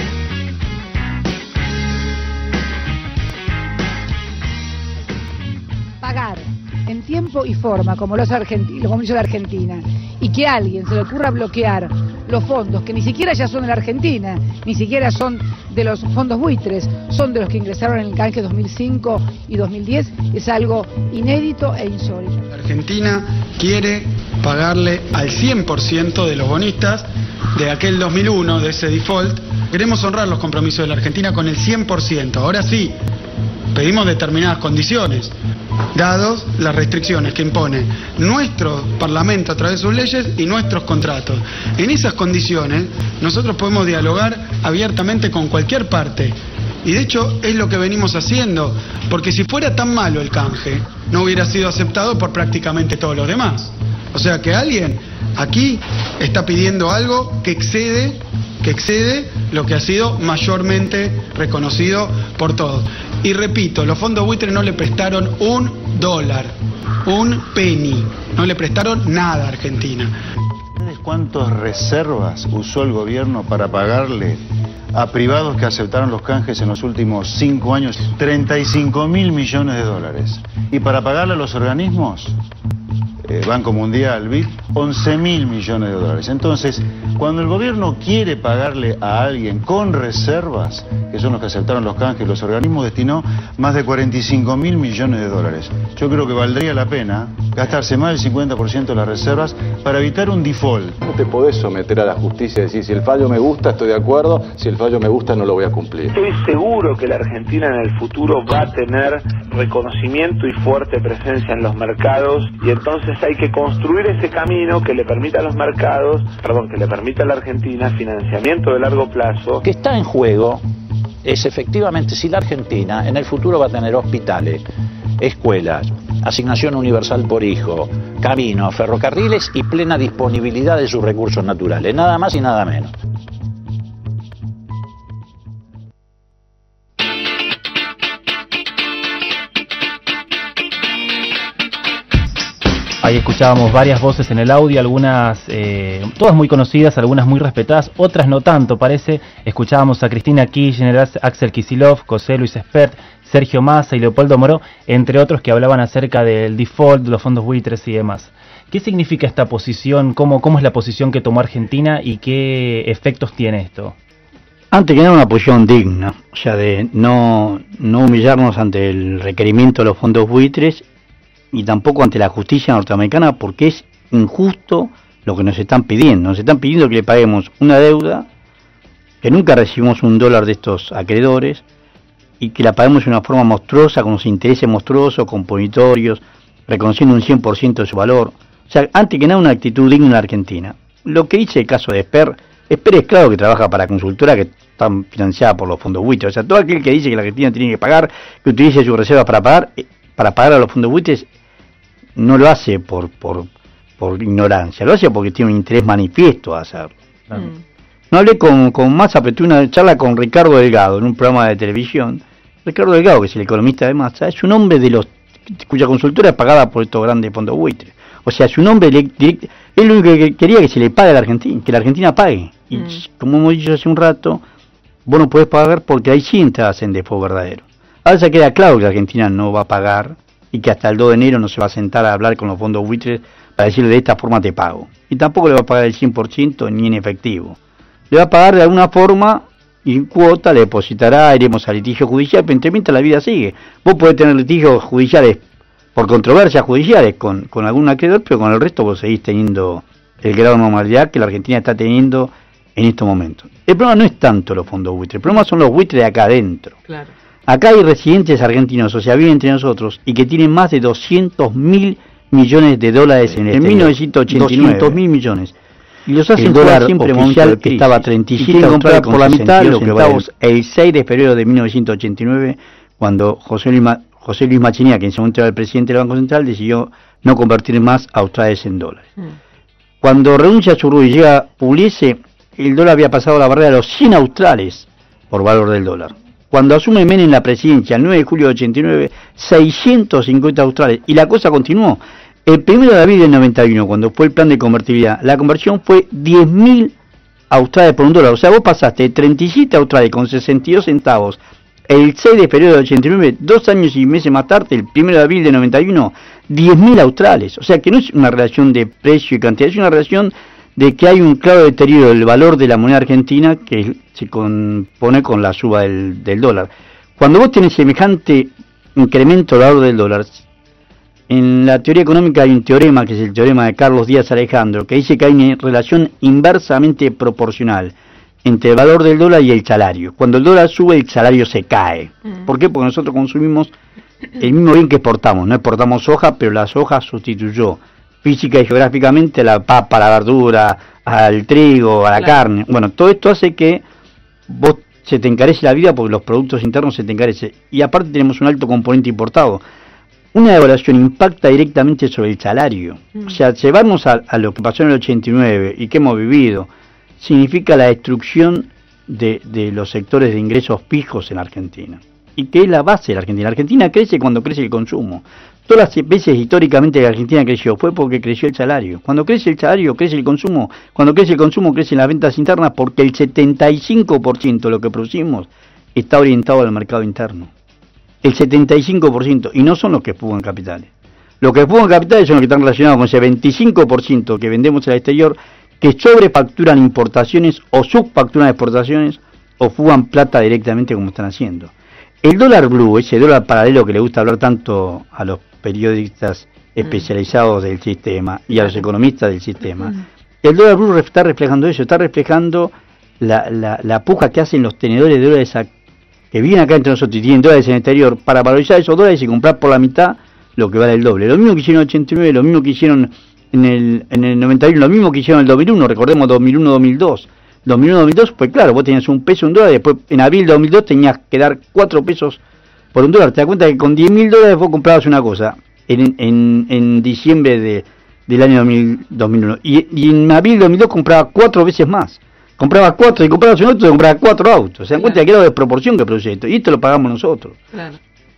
Pagar en tiempo y forma, como lo hace Argentina, como hizo la Argentina, y que a alguien se le ocurra bloquear los fondos, que ni siquiera ya son de la Argentina, ni siquiera son de los fondos buitres, son de los que ingresaron en el canje dos mil cinco y dos mil diez, es algo inédito e insólito. La Argentina quiere pagarle al cien por ciento de los bonistas de aquel dos mil uno, de ese default. Queremos honrar los compromisos de la Argentina con el cien por ciento. Ahora sí, pedimos determinadas condiciones, dados las restricciones que impone nuestro Parlamento a través de sus leyes y nuestros contratos. En esas condiciones nosotros podemos dialogar abiertamente con cualquier parte, y de hecho es lo que venimos haciendo, porque si fuera tan malo el canje, no hubiera sido aceptado por prácticamente todos los demás. O sea que alguien aquí está pidiendo algo que excede, que excede lo que ha sido mayormente reconocido por todos. Y repito, los fondos buitres no le prestaron un dólar, un penny, no le prestaron nada a Argentina. ¿Sabes cuántas reservas usó el gobierno para pagarle a privados que aceptaron los canjes en los últimos cinco años? treinta y cinco mil millones de dólares. Y para pagarle a los organismos, eh, Banco Mundial, B I D, once mil millones de dólares. Entonces, cuando el gobierno quiere pagarle a alguien con reservas, que son los que aceptaron los canjes, los organismos destinó más de cuarenta y cinco mil millones de dólares. Yo creo que valdría la pena gastarse más del cincuenta por ciento de las reservas para evitar un default. No te podés someter a la justicia y decir, si el fallo me gusta, estoy de acuerdo, si el fallo me gusta, no lo voy a cumplir. Estoy seguro que la Argentina en el futuro va a tener reconocimiento y fuerte presencia en los mercados, y entonces hay que construir ese camino que le permita a los mercados, perdón, que le permita a la Argentina financiamiento de largo plazo. Lo que está en juego es efectivamente si la Argentina en el futuro va a tener hospitales, escuelas, asignación universal por hijo, caminos, ferrocarriles y plena disponibilidad de sus recursos naturales, nada más y nada menos. Ahí escuchábamos varias voces en el audio, algunas, eh, todas muy conocidas, algunas muy respetadas, otras no tanto, parece. Escuchábamos a Cristina Kirchner, Axel Kicillof, José Luis Espert, Sergio Massa y Leopoldo Moró, entre otros que hablaban acerca del default, de los fondos buitres y demás. ¿Qué significa esta posición? ¿Cómo, cómo es la posición que tomó Argentina y qué efectos tiene esto? Antes que nada, una posición digna, o sea, de no, no humillarnos ante el requerimiento de los fondos buitres y tampoco ante la justicia norteamericana, porque es injusto lo que nos están pidiendo. Nos están pidiendo que le paguemos una deuda, que nunca recibimos un dólar de estos acreedores, y que la paguemos de una forma monstruosa, con los intereses monstruosos, con punitorios, reconociendo un cien por ciento de su valor. O sea, antes que nada, una actitud digna en la Argentina. Lo que dice el caso de Esper, Esper es claro que trabaja para consultora que están financiada por los fondos buitres. O sea, todo aquel que dice que la Argentina tiene que pagar, que utilice sus reservas para pagar, para pagar a los fondos buitres, no lo hace por, por, por ignorancia, lo hace porque tiene un interés manifiesto a hacerlo. Claro. Mm. No hablé con, con Massa, pero tuve una charla con Ricardo Delgado en un programa de televisión. Ricardo Delgado, que es el economista de Massa, es un hombre de los cuya consultora es pagada por estos grandes fondos buitres. O sea, es un hombre directo, él lo único que quería que se le pague a la Argentina, que la Argentina pague. Y mm. como hemos dicho hace un rato, vos no podés pagar porque ahí sí entras en default verdadero. Ahora ya queda claro que la Argentina no va a pagar y que hasta el dos de enero no se va a sentar a hablar con los fondos buitres para decirle de esta forma te pago. Y tampoco le va a pagar el cien por ciento ni en efectivo. Le va a pagar de alguna forma y en cuota, le depositará, iremos a litigio judicial, pero entre mientras la vida sigue. Vos podés tener litigios judiciales por controversias judiciales con, con algún acreedor, pero con el resto vos seguís teniendo el grado de normalidad que la Argentina está teniendo en estos momentos. El problema no es tanto los fondos buitres, el problema son los buitres de acá adentro. Claro. Acá hay residentes argentinos, o sea, viven entre nosotros, y que tienen más de doscientos mil millones de dólares en, en mil novecientos ochenta y nueve. doscientos mil millones. Y los hacen dólar siempre oficial que estaba a treinta y siete, comprar por la mitad lo que vale el seis de febrero de mil novecientos ochenta y nueve, cuando José Luis, Ma, José Luis Machinía, que en ese momento era el presidente del Banco Central, decidió no convertir más australes en dólares. Mm. Cuando renuncia a Churruy y llega Pugliese, el dólar había pasado la barrera de los cien australes por valor del dólar. Cuando asume Menem la presidencia el nueve de julio de ochenta y nueve, seiscientos cincuenta australes. Y la cosa continuó. El primero de abril del noventa y uno, cuando fue el plan de convertibilidad, la conversión fue diez mil australes por un dólar. O sea, vos pasaste de treinta y siete australes con sesenta y dos centavos el seis de febrero de ochenta y nueve, dos años y meses más tarde, el primero de abril de noventa y uno, diez mil australes. O sea, que no es una relación de precio y cantidad, es una relación de que hay un claro deterioro del valor de la moneda argentina que se compone con la suba del, del dólar. Cuando vos tenés semejante incremento del valor del dólar, en la teoría económica hay un teorema, que es el teorema de Carlos Díaz Alejandro, que dice que hay una relación inversamente proporcional entre el valor del dólar y el salario. Cuando el dólar sube, el salario se cae. ¿Por qué? Porque nosotros consumimos el mismo bien que exportamos. No exportamos soja, pero la soja sustituyó física y geográficamente a la papa, a la verdura, al trigo, a la claro. carne. Bueno, todo esto hace que vos se te encarece la vida porque los productos internos se te encarecen. Y aparte tenemos un alto componente importado. Una devaluación impacta directamente sobre el salario. Mm. O sea, llevarnos a, a lo que pasó en el ochenta y nueve y que hemos vivido, significa la destrucción de, de los sectores de ingresos fijos en la Argentina. Y que es la base de la Argentina. La Argentina crece cuando crece el consumo. Todas las veces históricamente que la Argentina creció fue porque creció el salario. Cuando crece el salario, crece el consumo. Cuando crece el consumo, crecen las ventas internas porque el setenta y cinco por ciento de lo que producimos está orientado al mercado interno. El setenta y cinco por ciento, y no son los que fugan capitales. Los que fugan capitales son los que están relacionados con ese veinticinco por ciento que vendemos al exterior, que sobrefacturan importaciones o subfacturan exportaciones o fugan plata directamente como están haciendo. El dólar blue, ese dólar paralelo que le gusta hablar tanto a los periodistas especializados del sistema y a los economistas del sistema, el dólar blue está reflejando eso, está reflejando la, la, la puja que hacen los tenedores de dólares a, que viven acá entre nosotros y tienen dólares en el exterior para valorizar esos dólares y comprar por la mitad lo que vale el doble. Lo mismo que hicieron en el ochenta y nueve, lo mismo que hicieron en el, en el noventa y uno, lo mismo que hicieron en el dos mil uno, recordemos dos mil uno dos mil dos. dos mil uno dos mil dos, pues claro, vos tenías un peso, un dólar, y después en abril de dos mil dos tenías que dar cuatro pesos por un dólar. Te das cuenta que con diez mil dólares vos comprabas una cosa en, en, en diciembre de, del año dos mil uno. Y, y en abril de dos mil dos comprabas cuatro veces más. Comprabas cuatro y comprabas un auto y comprabas cuatro autos. Se dan cuenta que era la desproporción que produce esto. Y esto lo pagamos nosotros. Claro.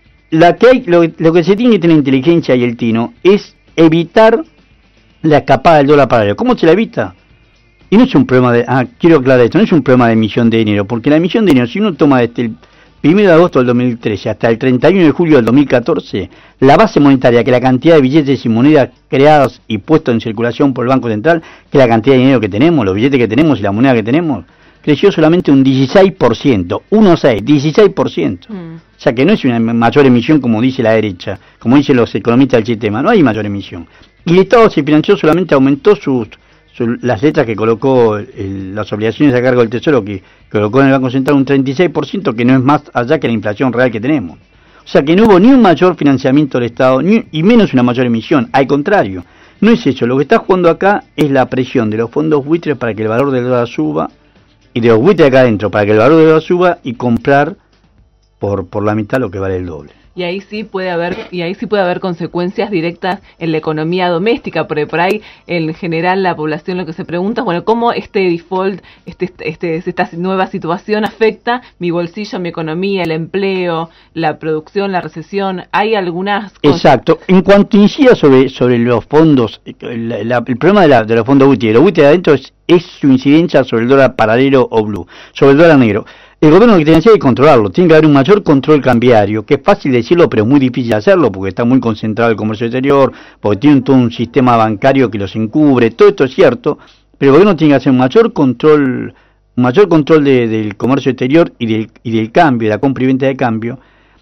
La que hay, lo, lo que se tiene que tener inteligencia y el tino es evitar la escapada del dólar paralelo. ¿Cómo se la evita? Y no es un problema de... Ah, quiero aclarar esto. No es un problema de emisión de dinero. Porque la emisión de dinero, si uno toma desde el primero de agosto del dos mil trece hasta el treinta y uno de julio del dos mil catorce, la base monetaria, que la cantidad de billetes y monedas creados y puestos en circulación por el Banco Central, que la cantidad de dinero que tenemos, los billetes que tenemos y la moneda que tenemos, creció solamente un dieciséis por ciento. uno seis, dieciséis por ciento. Mm. O sea que no es una mayor emisión como dice la derecha, como dicen los economistas del sistema. No hay mayor emisión. Y el Estado se financió, solamente aumentó sus... las letras que colocó, el, las obligaciones a cargo del Tesoro que colocó en el Banco Central un treinta y seis por ciento, que no es más allá que la inflación real que tenemos. O sea que no hubo ni un mayor financiamiento del Estado, ni, y menos una mayor emisión. Al contrario, no es eso. Lo que está jugando acá es la presión de los fondos buitres para que el valor del dólar suba, y de los buitres acá adentro para que el valor del dólar suba y comprar por, por la mitad lo que vale el doble. Y ahí sí puede haber y ahí sí puede haber consecuencias directas en la economía doméstica, porque por ahí en general la población lo que se pregunta es, bueno, cómo este default, este, este esta nueva situación afecta mi bolsillo, mi economía, el empleo, la producción, la recesión. Hay algunas cosas. Exacto. En cuanto incida sobre sobre los fondos, la, la, el problema de, la, de los fondos buitres, los buitres de adentro es, es su incidencia sobre el dólar paralelo o blue, sobre el dólar negro. El gobierno lo que tiene que hacer es controlarlo. Tiene que haber un mayor control cambiario, que es fácil decirlo, pero es muy difícil hacerlo, porque está muy concentrado el comercio exterior, porque tiene todo un sistema bancario que los encubre. Todo esto es cierto, pero el gobierno tiene que hacer un mayor control, un mayor control de, del comercio exterior y del, y del cambio, de la compra y venta de cambio.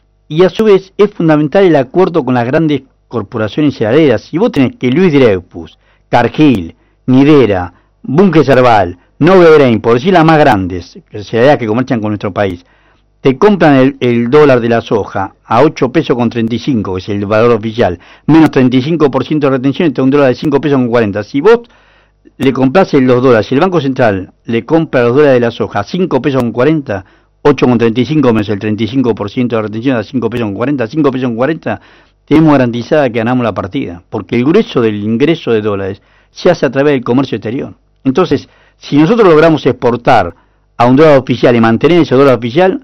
Y a su vez es fundamental el acuerdo con las grandes corporaciones cerealeras. Si vos tenés que Luis Dreyfus, Cargill, Nidera, Bunge Cerval, Nove Grain, por decir las más grandes, cereales que comercian con nuestro país, te compran el, el dólar de la soja a ocho pesos con treinta y cinco, que es el valor oficial, menos treinta y cinco por ciento de retención, y te da un dólar de cinco pesos con cuarenta. Si vos le compras los dólares, si el Banco Central le compra los dólares de la soja a cinco pesos con cuarenta, ocho con treinta y cinco menos el treinta y cinco por ciento de retención a cinco pesos con cuarenta, cinco pesos con cuarenta, tenemos garantizada que ganamos la partida, porque el grueso del ingreso de dólares se hace a través del comercio exterior. Entonces, si nosotros logramos exportar a un dólar oficial y mantener ese dólar oficial,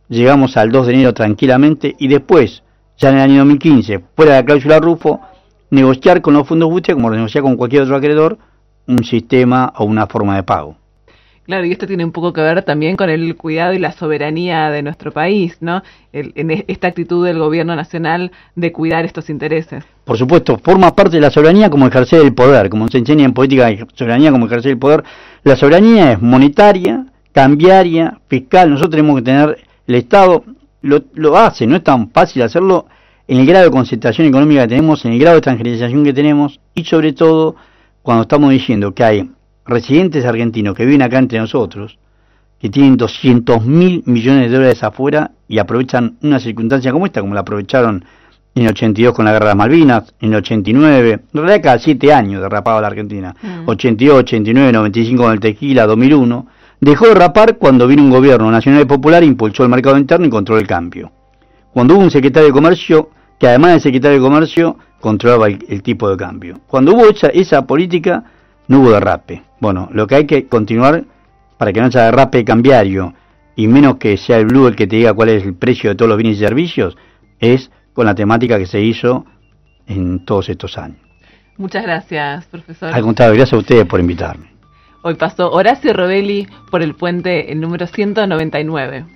llegamos al dos de enero tranquilamente y después, ya en el año dos mil quince, fuera de la cláusula Rufo, negociar con los fondos buitres, como negociar con cualquier otro acreedor, un sistema o una forma de pago. Claro, y esto tiene un poco que ver también con el cuidado y la soberanía de nuestro país, ¿no? El, en esta actitud del gobierno nacional de cuidar estos intereses. Por supuesto, forma parte de la soberanía como ejercer el poder, como se enseña en política de soberanía como ejercer el poder. La soberanía es monetaria, cambiaria, fiscal. Nosotros tenemos que tener, el Estado lo, lo hace, no es tan fácil hacerlo en el grado de concentración económica que tenemos, en el grado de extranjerización que tenemos y sobre todo cuando estamos diciendo que hay residentes argentinos que viven acá entre nosotros, que tienen doscientos mil millones de dólares afuera y aprovechan una circunstancia como esta, como la aprovecharon en el ochenta y dos con la guerra de las Malvinas, en el ochenta y nueve, en realidad cada siete años derrapaba la Argentina, mm. ochenta y dos, ochenta y nueve, noventa y cinco con el tequila, dos mil uno, dejó de derrapar cuando vino un gobierno nacional y popular, impulsó el mercado interno y controló el cambio. Cuando hubo un secretario de Comercio, que además de secretario de Comercio, controlaba el, el tipo de cambio. Cuando hubo esa, esa política, no hubo derrape. Bueno, lo que hay que continuar para que no haya derrape cambiario y menos que sea el blue el que te diga cuál es el precio de todos los bienes y servicios, es con la temática que se hizo en todos estos años. Muchas gracias, profesor. Al contrario, gracias a ustedes por invitarme. Hoy pasó Horacio Robelli por el puente el número ciento noventa y nueve.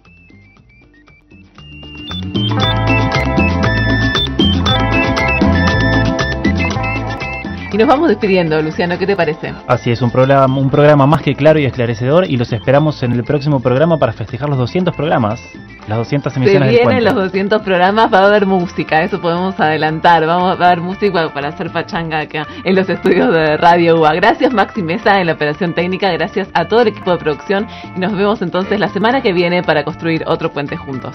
Y nos vamos despidiendo, Luciano, ¿qué te parece? Así es, un programa, un programa más que claro y esclarecedor, y los esperamos en el próximo programa para festejar los doscientos programas, las doscientas emisiones del puente. Se vienen los doscientos programas, va a haber música, eso podemos adelantar, vamos a haber música para hacer pachanga acá en los estudios de Radio U A. Gracias Maxi Mesa en la operación técnica, gracias a todo el equipo de producción, y nos vemos entonces la semana que viene para construir otro puente juntos.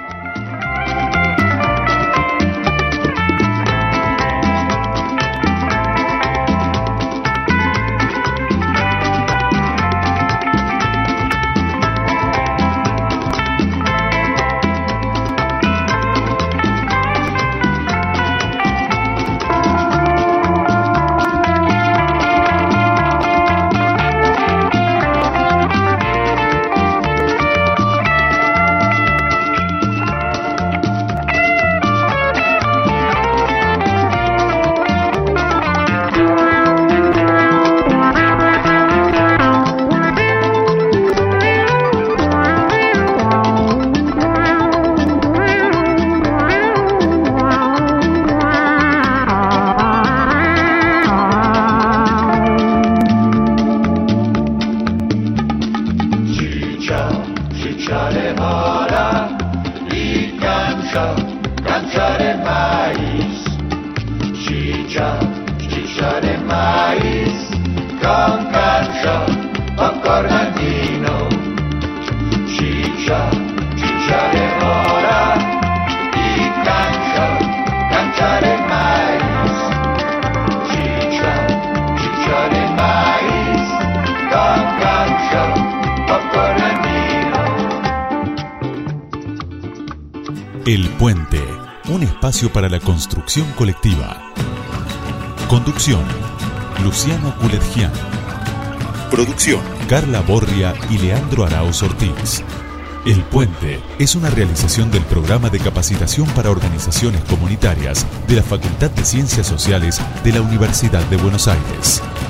El Puente, un espacio para la construcción colectiva. Conducción, Luciano Culetgian. Producción, Carla Borria y Leandro Arauz Ortiz. El Puente es una realización del programa de capacitación para organizaciones comunitarias de la Facultad de Ciencias Sociales de la Universidad de Buenos Aires.